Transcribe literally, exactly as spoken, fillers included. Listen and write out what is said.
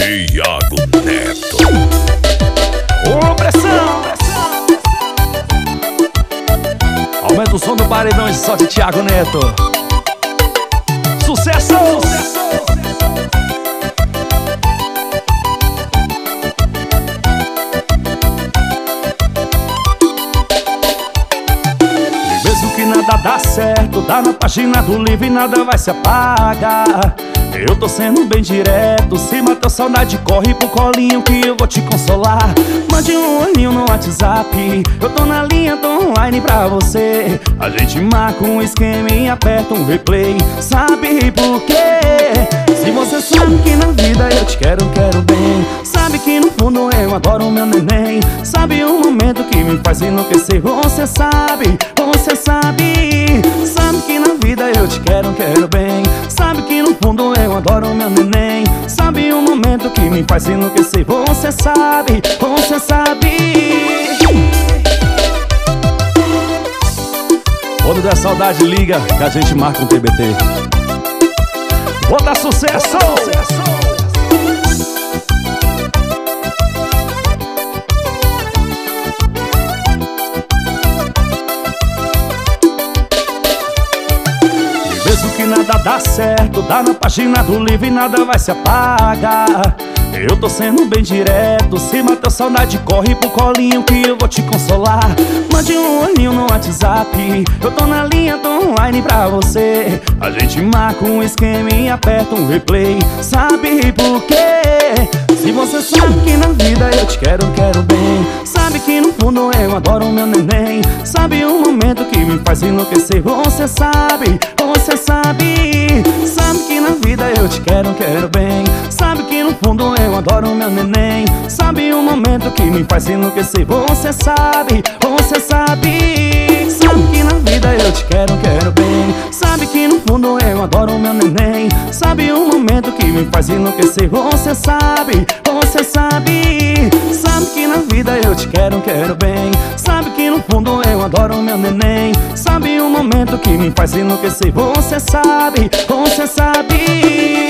Thiago Neto. Ô, pressão, pressão. Aumenta o som do paredão e só de Thiago Neto. Sucesso! Sucesso! E mesmo que nada dá certo, dá na página do livro e nada vai se apagar. Eu tô sendo bem direto, se matou saudade, corre pro colinho que eu vou te consolar. Mande um olhinho no WhatsApp, eu tô na linha, tô online pra você. A gente marca um esquema e aperta um replay. Sabe por quê? Se você sabe que na vida eu te quero, quero bem. Sabe que no fundo eu adoro meu neném. Sabe o momento que me faz enlouquecer. Você sabe, você sabe. Sabe que na vida eu te quero, quero bem. Sabe que no fundo eu adoro meu neném. Sabe o momento que me faz enlouquecer. Você sabe, você sabe. Quando der saudade, liga que a gente marca um T B T. Bota sucesso! E mesmo que nada dá certo, dá na página do livro e nada vai se apagar. Eu tô sendo bem direto, se matou saudade, corre pro colinho que eu vou te consolar. Mande um olhinho no WhatsApp, eu tô na linha, tô online pra você. A gente marca um esquema e aperta um replay. Sabe por quê? Se você sabe que na vida eu te quero, quero bem. Sabe que no fundo eu adoro meu neném. Sabe o momento que me faz enlouquecer. Você sabe, você sabe. Sabe que na vida eu te quero, quero bem. Sabe que no fundo eu adoro meu neném. Sabe o momento que me faz enlouquecer. Você sabe, você sabe. Sabe que na vida eu te quero, quero bem. Sabe que no fundo eu adoro meu neném. Sabe o momento que me faz enlouquecer. Você sabe, você sabe. Sabe que na vida eu te quero, quero bem. Sabe que no fundo eu adoro meu neném. Sabe o momento que me faz enlouquecer. Você sabe, você sabe.